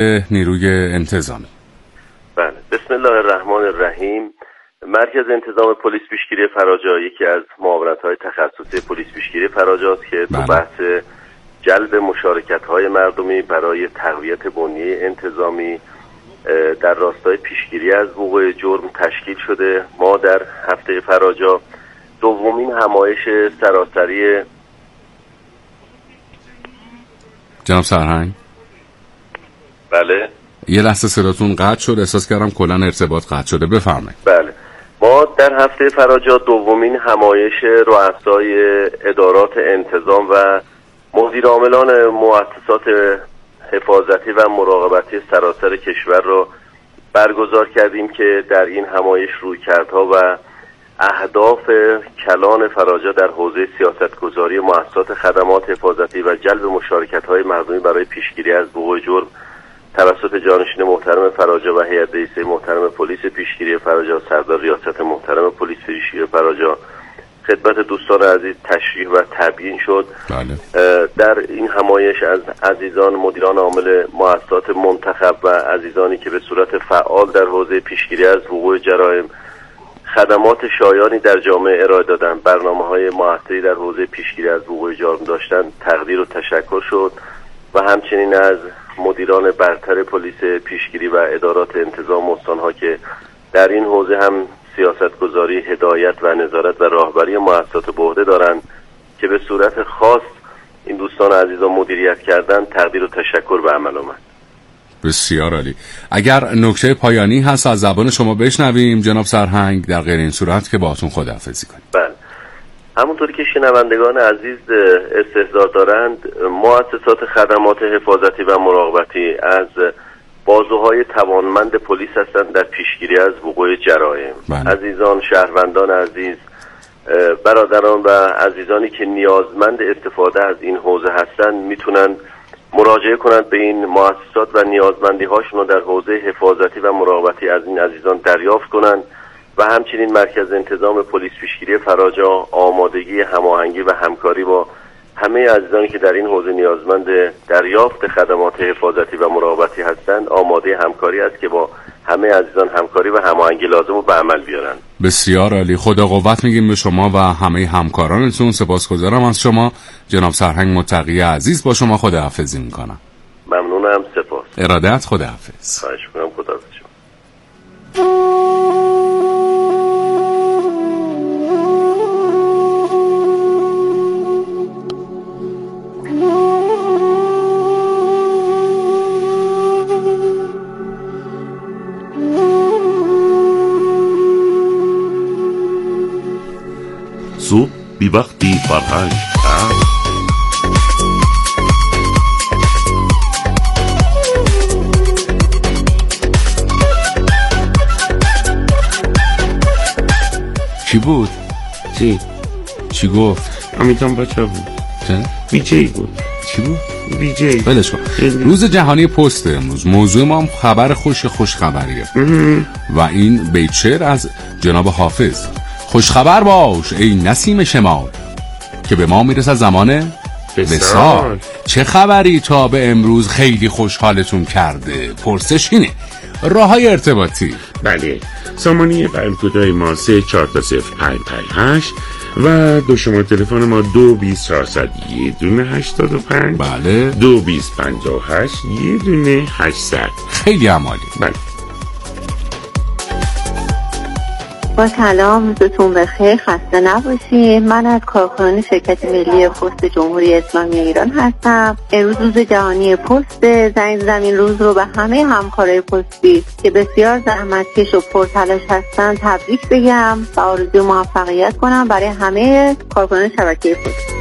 نیروی انتظامی. بله، بسم الله الرحمن الرحیم. مرکز انتظام پلیس پیشگیری فراجا یکی از معاونت‌های تخصصی پلیس پیشگیری فراجا است که تو بحث جلب مشارکت‌های مردمی برای تقویت بنیه انتظامی در راستای پیشگیری از وقوع جرم تشکیل شده. ما در هفته فراجا دومین همایش سراسری جناب سرهنگ. بله، یه لحظه صداتون قطع شد، احساس کردم کلاً ارتباط قطع شده. بفرمایید. بله، ما در هفته فراجا دومین همایش رؤسای ادارات انتظام و مدیر عاملان مؤسسات حفاظتی و مراقبتی سراسر کشور را برگزار کردیم که در این همایش رویکردها و اهداف کلان فراجا در حوزه سیاستگذاری مؤسسات خدمات حفاظتی و جلب مشارکت‌های مردمی برای پیشگیری از وقوع جرم توسط جانشین محترم فراجا و هیئت رئیسه محترم پلیس پیشگیری فراجا، سردار ریاست محترم پلیس پیشگیری فراجا، خدمت دوستان عزیز تشریح و تبیین شد. بله. در این همایش از عزیزان مدیران عامل مؤسسات منتخب و عزیزانی که به صورت فعال در حوزه پیشگیری از وقوع جرایم خدمات شایانی در جامعه ارائه دادن، برنامه‌های موثری در حوزه پیشگیری از وقوع جرم داشتن، تقدیر و تشکر شد و همچنین از مدیران برتر پلیس پیشگیری و ادارات انتظام استان‌ها که در این حوزه هم سیاستگذاری، هدایت و نظارت و راهبری مؤسسات به عهده دارند که به صورت خاص این دوستان عزیزان مدیریت کردن، تقدیر و تشکر به عمل آمد. بسیار عالی. اگر نکته پایانی هست از زبان شما بشنویم جناب سرهنگ، در غیر این صورت که باهاتون خداحافظی کنیم. بله، همونطوری که شنوندگان عزیز استحضار دارند، مؤسسات خدمات حفاظتی و مراقبتی از بازوهای توانمند پلیس هستند در پیشگیری از وقوع جرایم. بله. عزیزان، شهروندان عزیز، برادران و عزیزانی که نیازمند استفاده از این حوزه هستند میتونن مراجعه کنند به این مؤسسات و نیازمندی هاشون رو در حوزه حفاظتی و مراقبتی از این عزیزان دریافت کنند و همچنین مرکز انتظام پلیس پیشگیری فراجا آمادگی هماهنگی و همکاری با همه عزیزانی که در این حوزه نیازمند دریافت خدمات حفاظتی و مراقبتی هستند آماده همکاری است که با همه عزیزان همکاری و هماهنگی لازم رو به عمل بیارن. بسیار عالی. خدا قوت میگیم به شما و همه همکارانتون. سپاسگزارم از شما جناب سرهنگ متقی عزیز. با شما خداحافظی میکنم. ممنونم. سپاس. ارادت. خداحافظ. خواهش میکنم. خداحافظ شما. صبح بی وقتی فرهنگ چی بود؟ چی گفت؟ امیتان بچه بود. بیجی بود. چی بود؟ بیجی. بلش کن. روز جهانی پست امروز. موضوع ما هم خبر خوش خبریه و این بیت شعر از جناب حافظ: خوشخبر باش ای نسیم شمال که به ما میرسه زمان وصال. چه خبری تا به امروز خیلی خوشحالتون کرده؟ پرسش اینه. راههای ارتباطی: بله، سامانه پیام کوتاه ما 3430558 و دو شماره تلفن ما 22401 بله 2258 800. خیلی عالی. بله. با سلام، روزتون بخیر، خسته نباشید. من از کارکنان شرکت ملی پست جمهوری اسلامی ایران هستم. امروز روز جهانی پست. زنگ زمین روز رو به همه همکارای پستی که بسیار زحمتکش و پرتلاش هستن تبریک بگم و آرزوی موفقیت کنم برای همه کارکنان شبکه پست.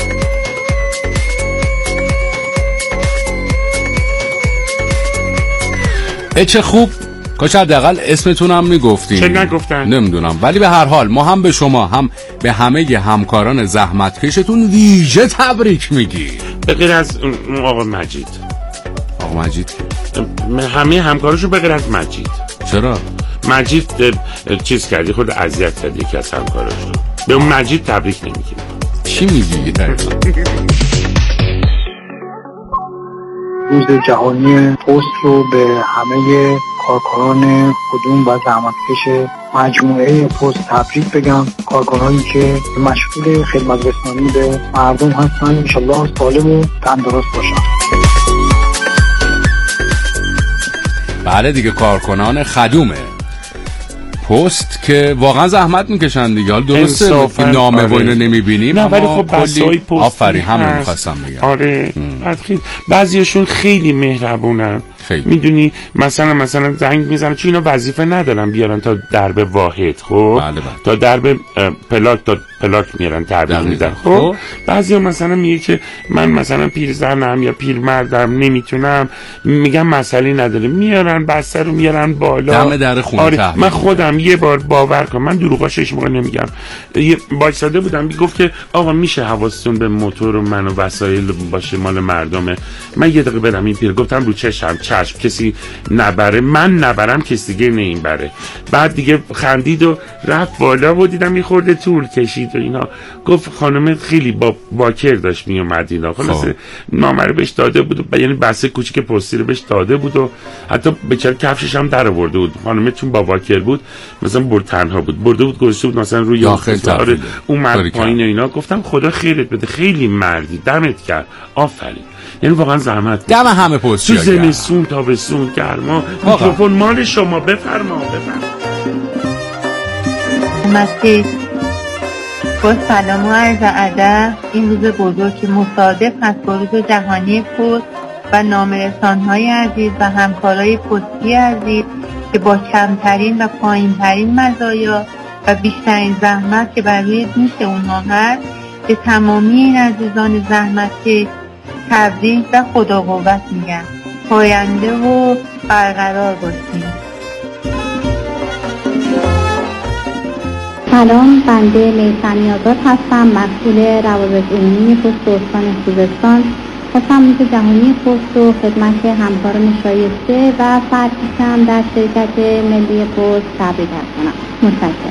چه خوب، کاش حداقل اسمتون هم میگفتین. چه نگفتن؟ نمیدونم، ولی به هر حال ما هم به شما هم به همه همکاران زحمتکشتون ویژه تبریک میگیم. به غیر از آقا مجید. آقا مجید که؟ همه همکاراشو به غیر از مجید. چرا؟ مجید چیز کردی، خود اذیت کرد یکی از همکاراشو. به اون مجید تبریک نمیگیم. چی میگی؟ روز جهانی پست رو به همه کارکنان خودمون و زحمتکش مجموعه پست تبریک بگم. کارکنانی که مشغول خدمت رسانی به مردم هستن انشالله سالم و تندرست باشن. بله دیگه، کارکنان خدومه پست که واقعا زحمت میکشن دیگه. حالا درسته که نامه و اینو نمیبینیم، نه ولی خب بسای پست آفرین همین میخواستم بگم. آره بعضیشون خیلی مهربونن، میدونی مثلا زنگ میزنن چون اینا وظیفه ندارن بیارن تا درب واحد، خب بله. تا درب پلاک تا پلاک میارن تحویل میدن. خب بعضیا مثلا میگه که من مثلا پیرزنم یا پیرمردم نمیتونم، میگم مسئله نداره، میارن بسته رو میارن بالا دم در خونه. آره من خودم یه بار باور کنم، من دروغاشش موقع نمیگم، وایساده بودم میگفت که آقا میشه حواستون به موتور و من و وسایل باشه مال مردمه، من یه دقیقه برم این پیر گفتم رو چشم کسی نبره، من نبرم کسی دیگه نمیبره. بعد دیگه خندید و رفت بالا و دیدم میخورده طول کشید و اینا. گفت خانم خیلی با واکر داشت میومد اینا، خلاص نامه رو بهش داده بود و یعنی بسته کوچیک پستی رو بهش داده بود و حتی بیچاره کفشش هم در آورده بود. خانم چون با واکر بود مثلا برد تنها بود، برده بود گذاشته بود مثلا روی داخل اومد پایین اینا. گفتم خدا خیرت بده، خیلی مردی، دمت کرد، آفرین. یعنی واقعا زحمت دم همه پست‌ها تو زمستون تابستون گرما. میکروفون مال شما، بفرما. مستی با سلام و عرض ادب. این روز بزرگ که مصادف هست با روز جهانی پست و نامه‌رسان‌های عزیز و همکارای پستی عزیز که با کمترین و پایین‌ترین مزایا و بیشترین زحمت که بر روی دوش اونها هست، به تمامی این عزیزان زحمتکش تبریک و خدا قوت میگم. پاینده و برقرار باشیم. سلام، بنده میثمی آزاد هستم، مسئول روابط عمومی پست استان خوزستان. خواستم روز جهانی پست و خدمت همکاران شایسته و فرهیختم در شرکت ملی پست تبریک کنم. متشکرم.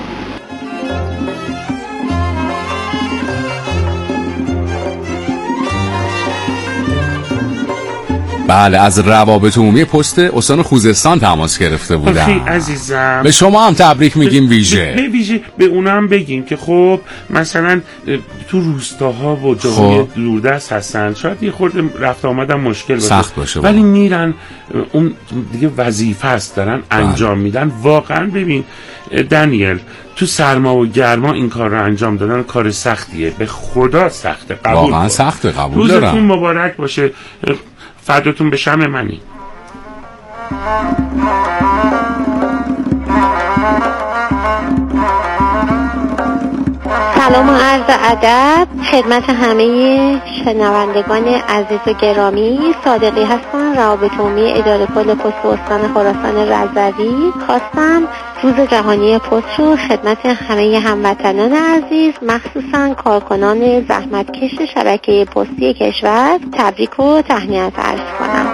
بله، از روابط عمومی پست استان خوزستان تماس گرفته بودم. خیلی عزیزم، به شما هم تبریک میگیم ویژه. به اونا هم بگیم که خب مثلا تو روستاها و جاهای دوردست هستن، شاید یه خورده رفت آمدن مشکل سخت باشه، ولی میرن اون دیگه وظیفه است دارن انجام میدن. واقعا ببین دانیل، تو سرما و گرما این کار رو انجام دادن کار سختیه، به خدا سخته، قبول واقعا سخته، قبول دارم. روزتون مبارک باشه، فرداتون به شم منی. سلام و عرض ادب خدمت همه شنوندگان عزیز و گرامی. صادقی هستم، روابط عمومی اداره کل پست استان خراسان رضوی. خواستم روز جهانی پست رو خدمت همه هموطنان عزیز، مخصوصا کارکنان زحمتکش شبکه پستی کشور تبریک و تهنیت عرض کنم.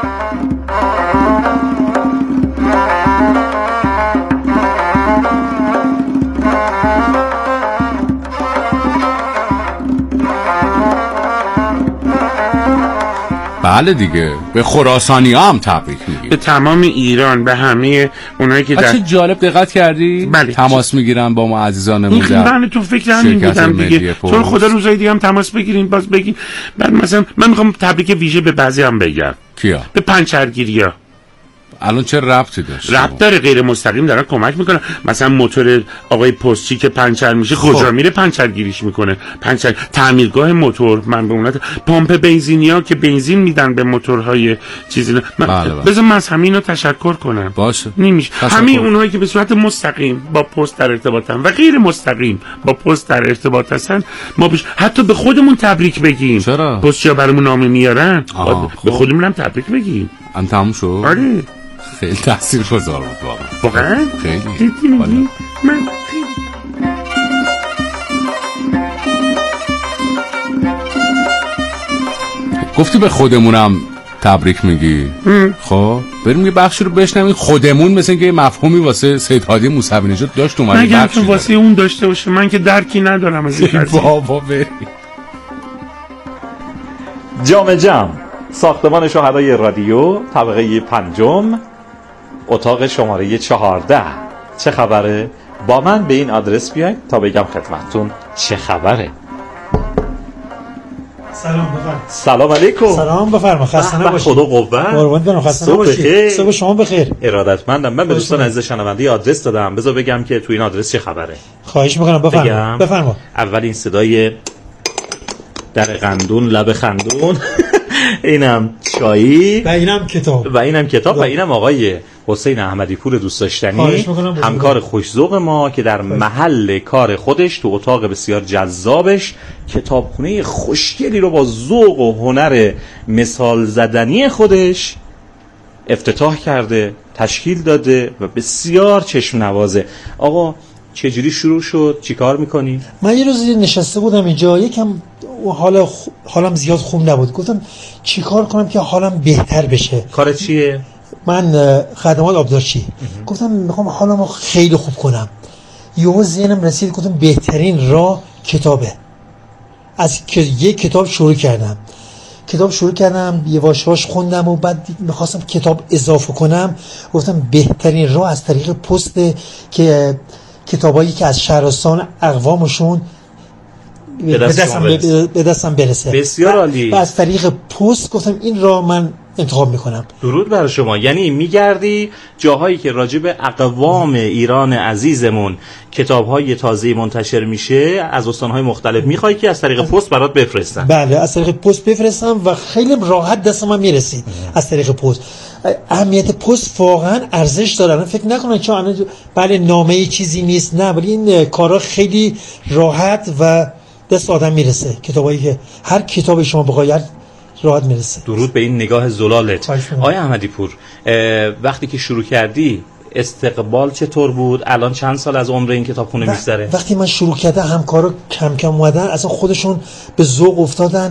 بله دیگه، به خراسانی هم تبریک میگیم، به تمام ایران، به همه اونایی که چه جالب دقت کردی؟ بله. تماس میگیرن با ما عزیزانمون. من تو فکر همین بودم دیگه، چون خدا روزای دیگه هم تماس بگیرین، باز بگین. بعد مثلا من میخوام تبریک ویژه به بعضی هم بگم. کیا؟ به پنچرگیریا. الان چه ربطی داشت؟ ربط داره، غیر مستقیم دارن کمک میکنن. مثلا موتور آقای پستچی که پنچر میشه، کجا میره پنچرگیریش میکنه؟ تعمیرگاه موتور، من به اونها پمپ بنزینیا که بنزین میدن به موتورهای چیزی. بذار من از همینو تشکر کنم. باشه، نمیشه همین اونهایی که به صورت مستقیم با پست در ارتباطن و غیر مستقیم با پست در ارتباط هستن، ما حتی به خودمون تبریک بگیم. چرا؟ پستچیا برامون نامه میارن، به خودمون هم تبریک بگیم. ان تموم شد. آره، خیلی تاثیرگذار بود واقعا. خیلی من گفتی به خودمونم تبریک میگی. خب بریم یه بخشی رو بشنویم. خودمون مثل اینکه یه مفهومی واسه سید هادی موسوی نژاد داشت، اومد نگم تو واسه اون داشته باشه، من که درکی ندارم از این قضیه. بابا بریم. جام ساختمان شهدای رادیو، طبقه 5، اتاق شماره 14. چه خبره؟ با من به این آدرس بیاید تا بگم خدمتتون چه خبره. سلام بفرمایید. سلام علیکم. سلام بفرمایید. خسته نباشید. خدا قوت. قربان برم. خسته نباشید. صبح شما بخیر. ارادتمندم. من به دوستان عزیز شنونده آدرس دادم. بذار بگم که تو این آدرس چه خبره. خواهش می‌کنم بفرمایید. بفرمایید. اول این صدای در قندون لب خندون اینم چایی و اینم کتاب و اینم آقای حسین احمدی پور دوست داشتنی، همکار خوش‌ذوق ما که در محل کار خودش تو اتاق بسیار جذابش کتابخونه خوشگلی رو با ذوق و هنر مثال زدنی خودش افتتاح کرده، تشکیل داده و بسیار چشم نوازه. آقا چجوری شروع شد؟ چی کار میکنی؟ من یه روز نشسته بودم اینجا، یکم حالم زیاد خوب نبود، گفتم چی کار کنم که حالم بهتر بشه. کار چیه؟ من خدمات آبدارچی. گفتم میخوام حالمو خیلی خوب کنم. یهو ذهنم رسید گفتم بهترین راه کتابه. از یک کتاب شروع کردم، یه واژه‌هاش خوندم و بعد میخواستم کتاب اضافه کنم. گفتم بهترین راه از طریق پست که کتابایی که از شهرستان اقوامشون به دستم برسه. بسیار عالی. و از طریق پست گفتم این را من انتخاب میکنم. درود بر شما. یعنی میگردی جاهایی که راجع به اقوام ایران عزیزمون کتاب‌های تازه منتشر میشه از استان‌های مختلف، میخوای که از طریق پست برات بفرستن؟ بله، از طریق پست بفرستم و خیلی راحت دستم هم میرسید از طریق پست. اهمیت پست واقعا ارزش داره. فکر نکنن که بله نامه چیزی نیست، نه، ولی این کارا خیلی راحت و دست آدم میرسه. کتابایی که هر کتابی شما بخواید راحت میرسه. درود به این نگاه زلالت. آقای احمدی پور، وقتی که شروع کردی استقبال چطور بود؟ الان چند سال از عمر این کتابخونه میگذره؟ وقتی من شروع کردم همکارا کم کم اومدن، اصلا خودشون به ذوق افتادن،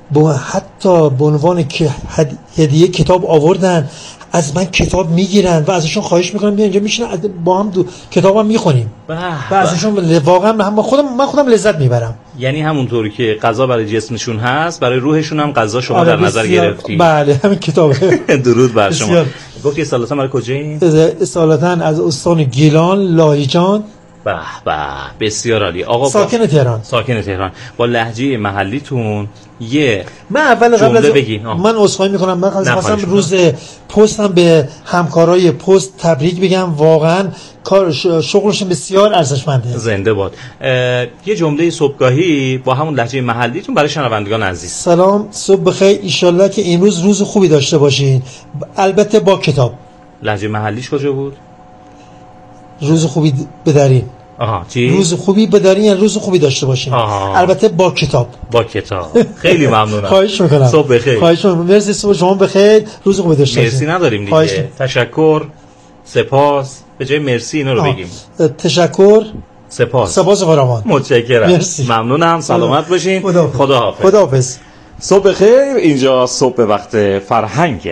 حتی به عنوان که هدیه کتاب آوردن، از من کتاب میگیرن و ازشون خواهش میکنم بیا اینجا میشینن با هم کتابم میخونیم و ازشون واقعا من خودم لذت میبرم. یعنی همونطوری که غذا برای جسمشون هست برای روحشون هم غذا شما در نظر گرفتی. بله همین کتابه. درود بر شما. گفتی اصالتا برای کجایی؟ اصالتا از استان گیلان، لاهیجان. به به بسیار عالی. آقا ساکن تهران با لهجه محلیتون من اول قبل از بگی. من عذرخواهی میکنم، من خواستم روز پستم به همکارای پست تبریک بگم. واقعا کار شغلشون بسیار ارزشمنده. زنده باد. یه جمله صبحگاهی با همون لهجه محلیتون برای شنوندگان عزیز. سلام، صبح بخیر، ایشالله که امروز روز خوبی داشته باشین، البته با کتاب. لهجه محلیش کجا بود؟ روز خوبی بدارین. چی؟ روز خوبی بدارین یا روز خوبی داشته باشین. البته با کتاب. خیلی ممنونم. خواهش میکنم. صبح بخیر. خواهش میکنم. مرسی، صبح شما بخیر، روز خوبی داشته باشین. مرسی نداریم دیگه. تشکر، سپاس، به جای مرسی اینا رو بگیم. تشکر، سپاس فراوان. متشکرم. مرسی. ممنونم. سلامت باشین. خداحافظ. صبح بخیر. اینجا صبح وقت فرهنگه.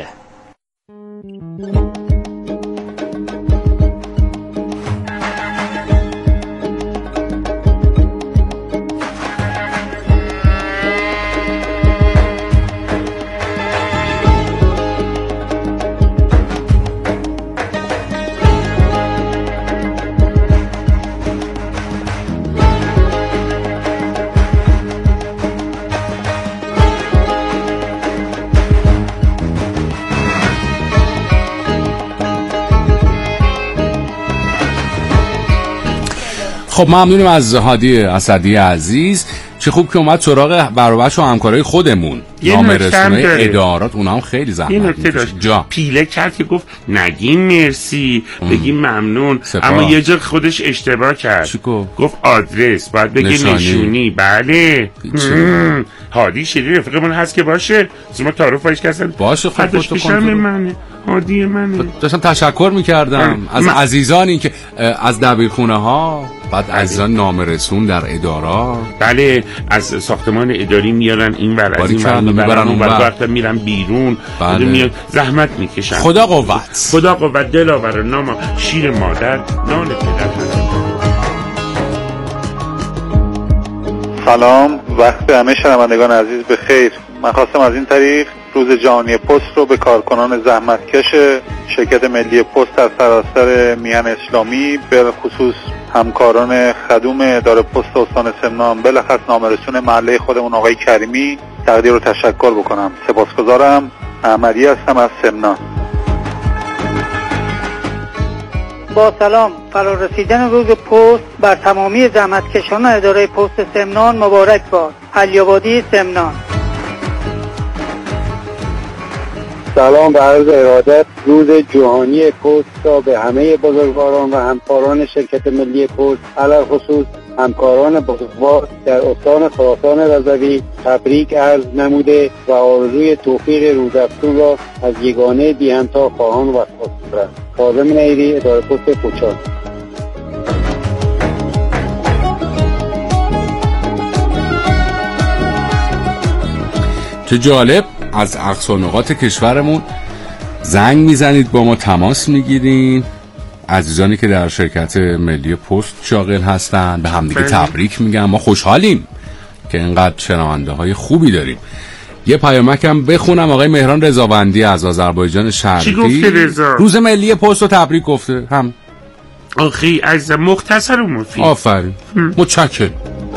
خب ممنونیم از هادی اسدی عزیز. چه خوب که اومد سراغ برابرش و همکارای خودمون، نامرسونه ادارات، اونا هم خیلی زحمت میکشن. پیله کرد که گفت نگیم مرسی بگیم ممنون، اما یه جا خودش اشتباه کرد. گفت آدرس باید بگی نشونی. بله هادی شیری رفیقمون هست که باشه، ما تعارف باش کردن باشه. خب پیشم منه، هادی منه. داشتم تشکر میکردم از عزیزانی که از دبیرخونه ها، بعد عزیزان نامرسون در ادارات. بله از ساختمان اداری میارن این ور، از این ور میبرن اون ور، وقتا میرن بیرون. بله. زحمت میکشن. خدا قوت دلاور، نام شیر مادر، نان پدر. سلام، وقت همه شنوندگان عزیز بخیر. من خواستم از این طریق روز جهانی پست رو به کارکنان زحمتکش شرکت ملی پست از سراسر میهن اسلامی، به خصوص همکاران خدوم اداره پست استان سمنان، بالاخص نامرسون محله خودمون آقای کریمی، تقدیر و تشکر بکنم. سپاسگزارم. احمدی هستم از سمنان. با سلام. فرارسیدن روز پست بر تمامی زحمتکشان اداره پست سمنان مبارک باد. علی‌آبادی سمنان. سلام به عرض ارادت. روز جهانی پست را به همه بزرگواران و همکاران شرکت ملی پست، علی خصوص همکاران بزرگوار در استان خراسان رضوی تبریک عرض نموده و آرزوی توفیق روزافزون را از یگانه بی همتا خواهان و خواستم. کاظم نیری، اداره پست کوچان. چه جالب، از اقصا نقاط کشورمون زنگ میزنید، با ما تماس میگیرین. عزیزانی که در شرکت ملی پست شاغل هستن به همدیگه تبریک میگن. ما خوشحالیم که اینقدر شنونده های خوبی داریم. یه پیامکم بخونم. آقای مهران رضاوندی از آذربایجان شرقی روز ملی پست رو تبریک گفته. هم آخی از مختصر و مفید. آفرین. متشکرم.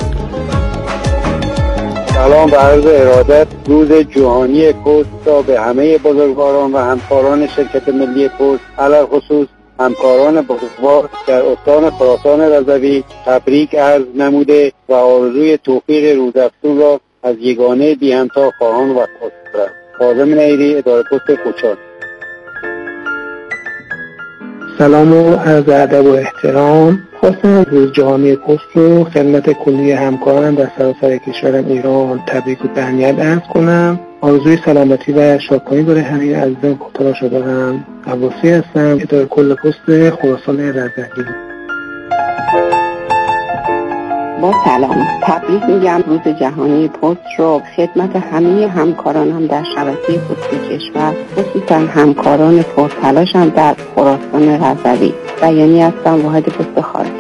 سلام به عرض ارادت. روز جهانی پست را به همه بزرگواران و همکاران شرکت ملی پست، علی خصوص همکاران بزرگوار در استان خراسان رضوی تبریک عرض نموده و آرزوی توفیق روزافزون را از یگانه بی همتا خواهان و خواستم. کاظم نیری، اداره پست کوچان. سلام و عرض ادب و احترام. خواستم روز جهانی پست رو خدمت کلی همکاران در سراسر کشورم ایران تبریک و تهنیت عرض کنم. آرزوی سلامتی و شادکامی برای همه عزیزان کوتاه شده دارم. عباسی هستم، اداره کل پست خراسان رضوی. با سلام، تبریک میگم روز جهانی پست رو خدمت همه همکارانم در شبکه پست کشور، خصوصا همکاران پرتلاشم در خراسان رضوی. بیانی هستم، واحد پست خارج.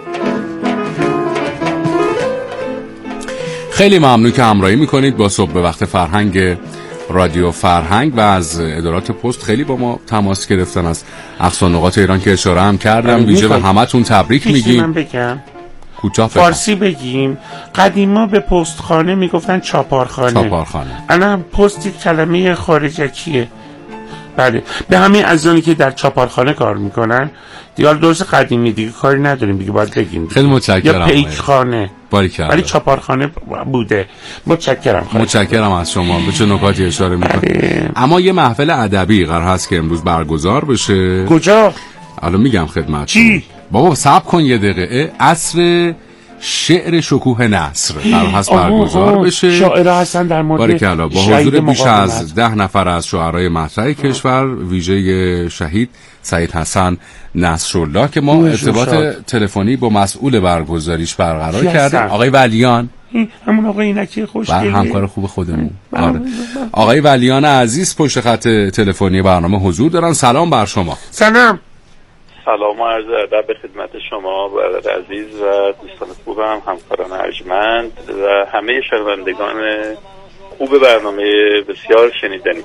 خیلی ممنون که همراهی میکنید با صبح به وقت فرهنگ رادیو فرهنگ و از ادارات پست خیلی با ما تماس گرفتن از اقصا نقاط ایران که اشاره هم کردم. ویژه به همتون تبریک میگیم. من بگم فارسی بگیم. قدیما به پستخانه میگفتن چاپارخانه. الان پست کلمه خارجکیه. بله، به همه عزیزانی که در چاپارخانه کار میکنن دیگه درست قدیمی دیگه کاری نداریم دیگه، باید بگیم خیلی متشکرم. یا پیکخانه ولی چاپارخانه بوده. متشکرم از شما. به چه نکاتی اشاره میکنید؟ اما یه محفل ادبی قرار هست که امروز برگزار بشه. کجا؟ الان میگم خدمتتون. چی؟ بابا صبر کن یه دقیقه. عصر شعر شکوه نصر قرار هست برگزار بشه. شاعرها هستن در مورد با حضور بیش از 10 نفر از شاعرای مطرح کشور، ویژه شهید سید حسن نصرالله که ما ارتباط تلفنی با مسئول برگزاریش برقرار کردیم. آقای ولیان، همون آقای اینکی خوشگله، همکار خوب خودمون. آقای ولیان عزیز پشت خط تلفنی برنامه حضور دارن. سلام بر شما. سلام و عرض ادب به خدمت شما برادر عزیز و دوستان خوبم، همکاران ارجمند و همه شنوندگان خوب برنامه بسیار شنیدنی.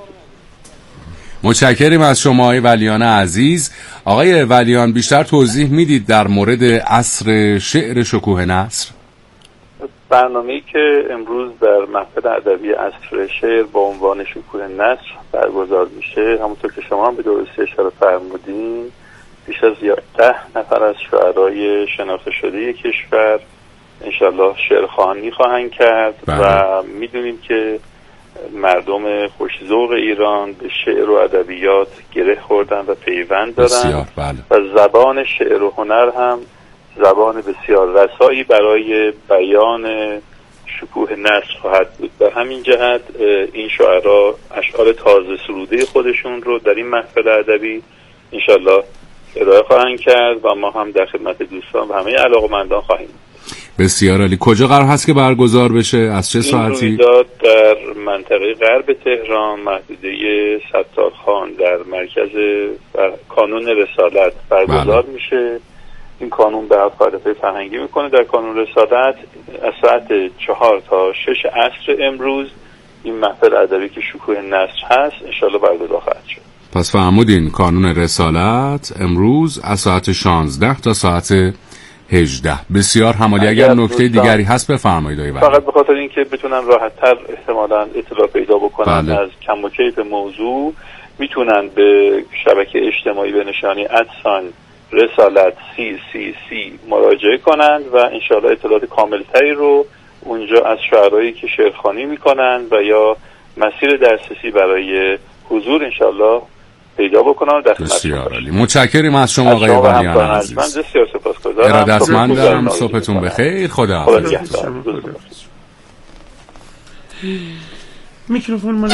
متشکریم از شما آقای ولیان عزیز. آقای ولیان، بیشتر توضیح میدید در مورد عصر شعر شکوه نصر؟ برنامه‌ای که امروز در محفل ادبی عصر شعر با عنوان شکوه نصر برگزار میشه، همونطور که شما هم به درستی اشاره فرمودین، بیش از 10 نفر از شاعرای شناخته شده کشور انشالله شعرخوانی خواهند کرد. و میدونیم که مردم خوش‌ذوق ایران به شعر و ادبیات گره خوردن و پیوند دارن و زبان شعر و هنر هم زبان بسیار رسایی برای بیان شکوه نصر خواهد بود. به همین جهت این شاعرها اشعار تازه سروده خودشون رو در این محفل ادبی انشالله ارائه خواهند کرد و ما هم در خدمت دوستان و همه علاقه‌مندان خواهیم. بسیار عالی. کجا قرار هست که برگزار بشه؟ از چه ساعتی؟ این رویداد در منطقه غرب تهران، محدوده ستارخان در مرکز کانون رسالت برگزار میشه. این کانون به مخالفه فرهنگی میکنه. در کانون رسالت از ساعت 4 تا 6 عصر امروز این محفل ادبی که شکوه نصر هست انشالله برگزار خواهد شد. پس فرمودین کانون رسالت امروز از ساعت 16 تا ساعت 18. بسیار همالی. اگر نکته دیگری هست بفرمایید آقای ولی. فقط به خاطر اینکه بتونن راحت‌تر احتمالاً اطلاع پیدا بکنن از کم و کیف موضوع، میتونن به شبکه اجتماعی به نشانی رسالت CCC مراجعه کنند و انشالله اطلاعات کاملتری رو اونجا از شعرهایی که شعرخوانی میکنن و یا مسیر دسترسی برای حضور انشالله پیدا بکنم. بسیار عالی. متشکرم از شما آقای ولیان عزیز. من بسیار سپاسگزارم. ارادتمندم. صبحتون بخیر. خدا میکروفون مال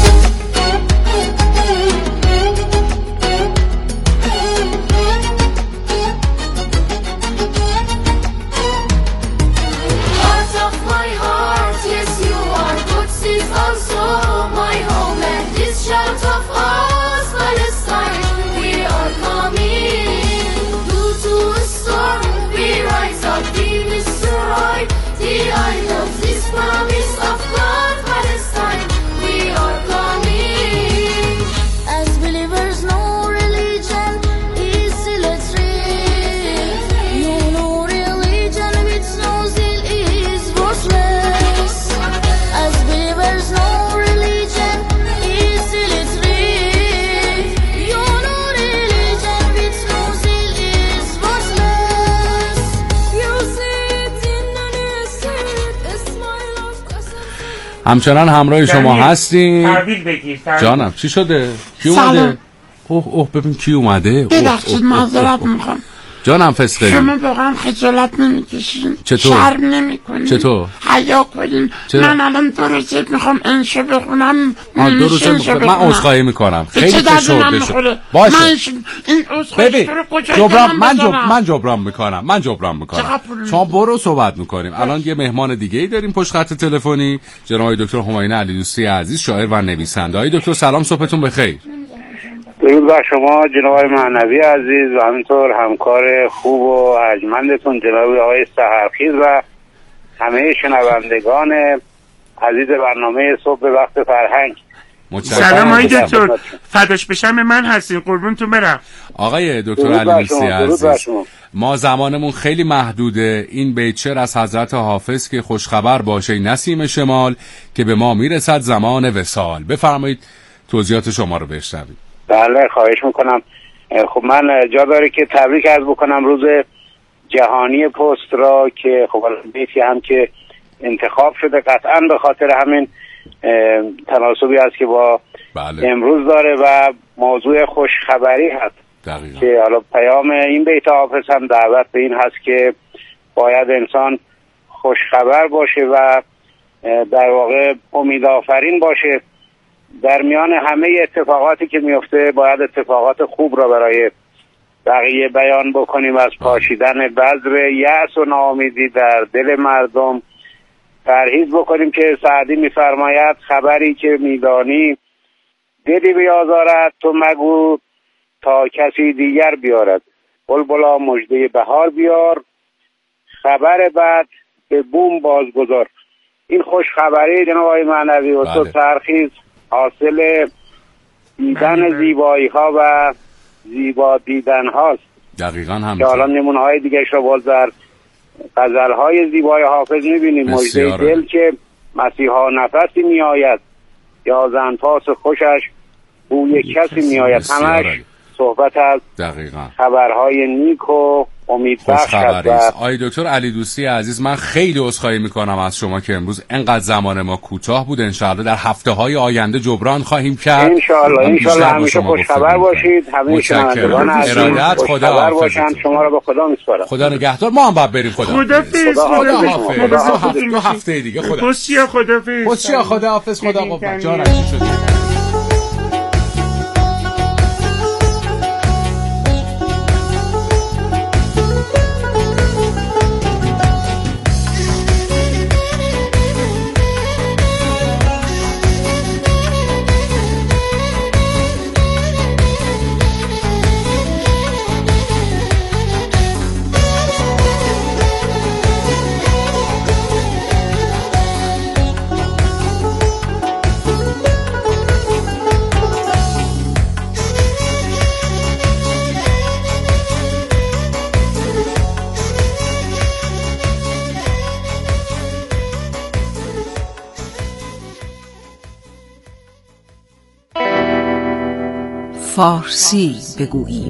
همچنان همراه شما هستیم. تحویل بگیر. جانم چی شده؟ کی اومده؟ اوه ببین کی اومده. ببخشید معذرت میخوام. جانم فسقلی. شما واقعا خجالت نمیکشین؟ چطور؟ شرم نمیکنین؟ چطور؟ حیا کنین. من الان درسته میخوام انشا بخونم. من عذرخواهی میکنم. خیلی فشرده شد. باشه. این عذرخواهی رو کجا من جبران میکنم. شما برو صحبت میکنیم. الان یه مهمان دیگه ای داریم پشت خط تلفنی، جناب دکتر همایون علی دوستی عزیز، شاعر و نویسنده. آقای دکتر سلام، صبحتون بخیر. درود بر شما جناب معنوی عزیز و همینطور همکار خوب و ارجمندتون جناب آقای سحرخیز و همه شنوندگان عزیز برنامه صبح وقت فرهنگ. سلام آقای دکتر، فداش بشم من هستین، قربونتون برم. آقای دکتر علی دوستی عزیز، ما زمانمون خیلی محدوده. این بیت شعر از حضرت حافظ که خوشخبر باشه نسیم شمال که به ما میرسد زمان وصال. بفرمایید توضیحات شما رو بشنوید. بله خواهش میکنم. خب من جا داره که تبریک عرض بکنم روز جهانی پست را که خب بیتی هم که انتخاب شده قطعا به خاطر همین تناسبی است که با امروز داره و موضوع خوشخبری هست. دقیقا. که حالا پیام این بیت حافظ هم دعوت به این هست که باید انسان خوشخبر باشه و در واقع امیدآفرین باشه. در میان همه اتفاقاتی که میفته باید اتفاقات خوب را برای بقیه بیان بکنیم. از پاشیدن بذر یأس و ناامیدی در دل مردم پرهیز بکنیم که سعدی میفرماید خبری که میدانی دلی بیازارد تو مگو تا کسی دیگر بیارد. بلبلا مژده بهار بیار خبر بعد به بوم بازگذار. این خوش خبری جناب آقای معنوی و تو سرخیز حاصل دیدن زیبایی ها و زیبا دیدن هاست. دقیقاً هم که حالا نمونه های دیگه را باز در غزل های زیبای حافظ میبینیم. مژده دل که مسیحا نفسی میآید یا زنفاس خوشش بوی کسی میآید. همش صحبت از خبرهای نیک و امیدبخش است. آقای دکتر علی دوستی عزیز، من خیلی عذرخواهی میکنم از شما که امروز انقدر زمان ما کوتاه بود. انشاءالله در هفته‌های آینده جبران خواهیم کرد. انشاءالله همیشه خوشخبر باشید. همه شنوندگان عزیز خوشخبر باشند. شما را به خدا میسپارم. خدا نگهدار. ما هم باید بریم. خداحافظ. دو هفته دیگه. خداحافظ. خدا جان شد. فارسی بگوییم.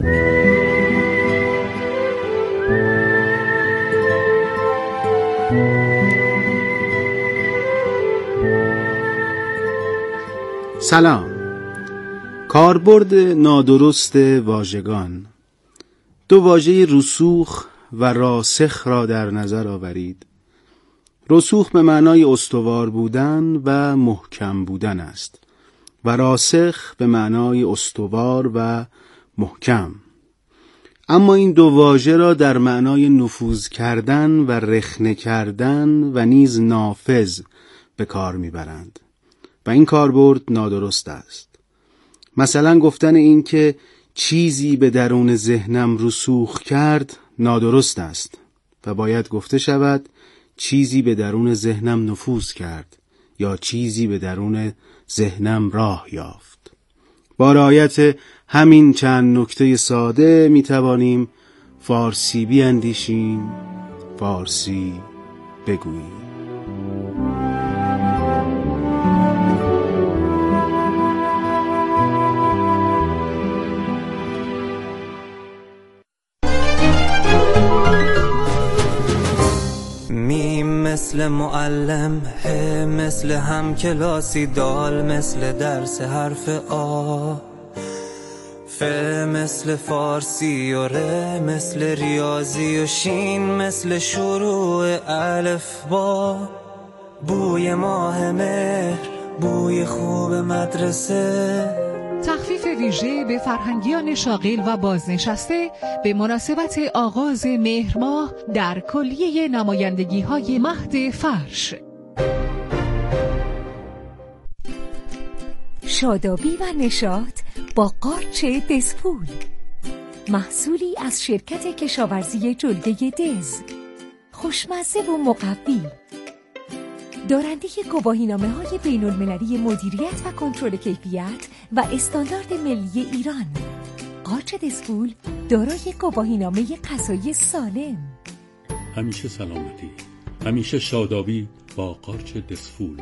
سلام. کاربرد نادرست واژگان. دو واژه رسوخ و راسخ را در نظر آورید. رسوخ به معنای استوار بودن و محکم بودن است و راسخ به معنای استوار و محکم. اما این دو واژه را در معنای نفوذ کردن و رخنه کردن و نیز نافذ به کار میبرند و این کاربرد نادرست است. مثلا گفتن این که چیزی به درون ذهنم رسوخ کرد نادرست است و باید گفته شود چیزی به درون ذهنم نفوذ کرد یا چیزی به درون ذهنم راه یافت. با رعایت همین چند نکته ساده می توانیم فارسی بیاندیشیم، فارسی بگوییم. مثل معلم، ه مثل همکلاسی، دال مثل درس حرف آ، ف مثل فارسی و ر مثل ریاضی و شین مثل شروع الف با، بوی ماه مهر، بوی خوب مدرسه. تخفیف ویژه به فرهنگیان شاغل و بازنشسته به مناسبت آغاز مهر ماه در کلیه نمایندگی‌های مهد فرش. شادابی و نشاط با قارچ دزپول، محصولی از شرکت کشاورزی جلگه دز، خوشمزه و مقوی، دارنده گواهینامه‌های بین‌المللی مدیریت و کنترل کیفیت و استاندارد ملی ایران. قارچ دزپول دارای گواهینامه غذایی سالم. همیشه سلامتی، همیشه شادابی با قارچ دزپول.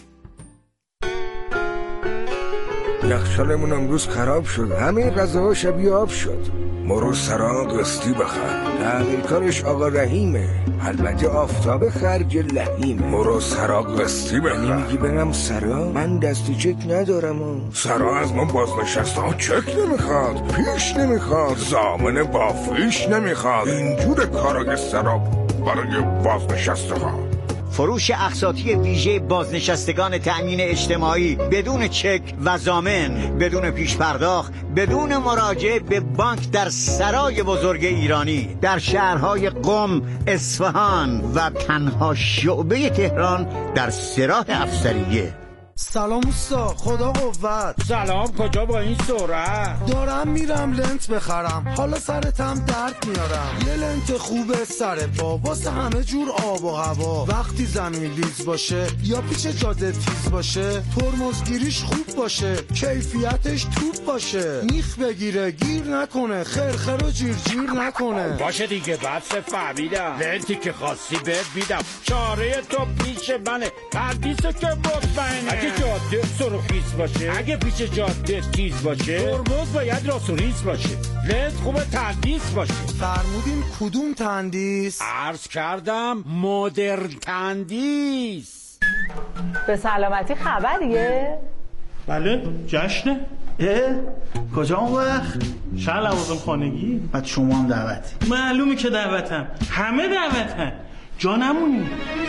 یخچالمون امروز خراب شد، همه غذاها شبیه آب شد. مرو سرا قسطی بخر، تعمیرکارش آقا رحیمه، البته آفتاب خرج لحیمه. مرو سرا قسطی بخر. نمیگی برم سرا؟ من دستی چک ندارم. سرا از ما بازنشسته ها چک نمیخواد، پیش نمیخواد، ضامن بافیش نمیخواد. اینجور کارای سرا برای بازنشسته ها. فروش اقساطی ویژه بازنشستگان تأمین اجتماعی بدون چک و ضامن، بدون پیش پرداخت، بدون مراجعه به بانک در سرای بزرگ ایرانی در شهرهای قم، اصفهان و تنها شعبه تهران در سراح افسریه. سلام اوستا، خدا قوت. سلام، کجا با این سرعت؟ دارم میرم لنت بخرم، حالا سرتم درد میارم. یه لنت خوبه سر پا واسه همه جور آب و هوا. وقتی زمین لیز باشه یا پیچ جاده تیز باشه، ترمزگیریش خوب باشه، کیفیتش توپ باشه، میخ بگیره گیر نکنه، خرخر و جیر نکنه. باشه دیگه، بس فهمیدم. لنتی که خواستی بهت میدم، چاره تو پیش منه، پردیسه که مطمئنه. اگه جاده سرخیز باشه، اگه پیچ جاده تیز باشه، ترمز باید راست و ریز باشه، لنت خوبه تندیس باشه. فرمودین کدوم تندیس؟ عرض کردم مدرن تندیس. به سلامتی خبریه؟ بله، جشنه. کجا اون وقت؟ شهر لوازم خانگی. بعد شما هم دعوتی؟ معلومه که دعوتم، همه دعوتن، جا نمونی.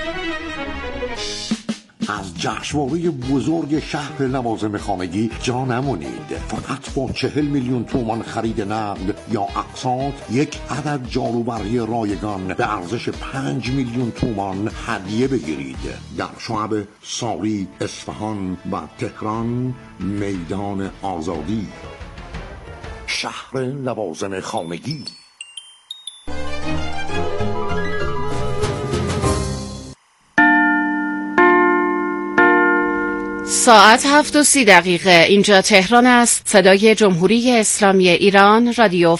از جشنواره بزرگ شهر لوازم خانگی جا نمونید. فقط با 40 میلیون تومان خرید نقد یا اقساط یک عدد جاروبرقی رایگان به ارزش 5 میلیون تومان هدیه بگیرید. در شعب ساری، اصفهان و تهران، میدان آزادی. شهر لوازم خانگی. ساعت 7:30 اینجا تهران است. صدای جمهوری اسلامی ایران، رادیو